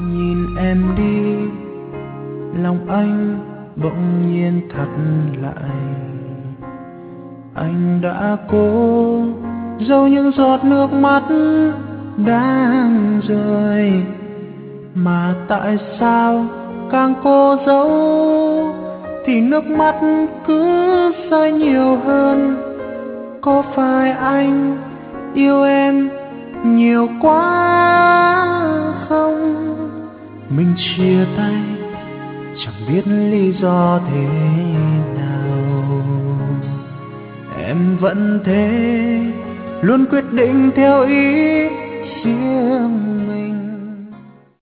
Nhìn em đi, lòng anh bỗng nhiên thắt lại. Anh đã cố giấu những giọt nước mắt đang rơi, mà tại sao càng cố giấu thì nước mắt cứ rơi nhiều hơn. Có phải anh yêu em nhiều quá không? Mình chia tay chẳng biết lý do thế nào. Em vẫn thế, luôn quyết định theo ý riêng